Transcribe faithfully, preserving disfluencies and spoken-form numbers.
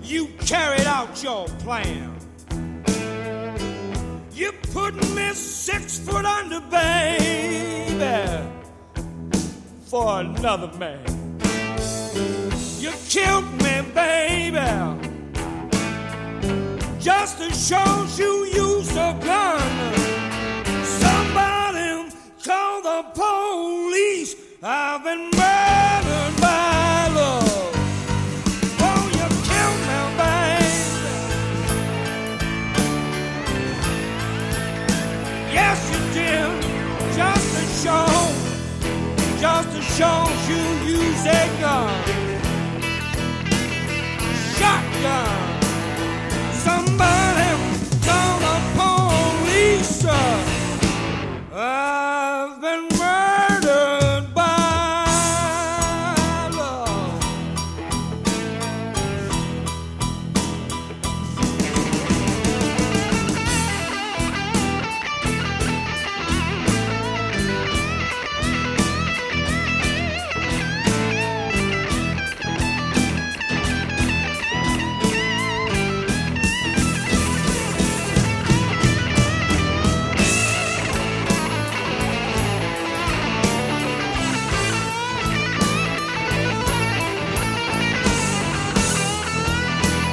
you carried out your plan. You put me six foot under, baby, for another man. You killed me, baby, just to show you used a gun. Somebody call the police. I've been murdered by love. Oh, you killed me, baby. Yes, you did. Just to show, just to show you use a gun.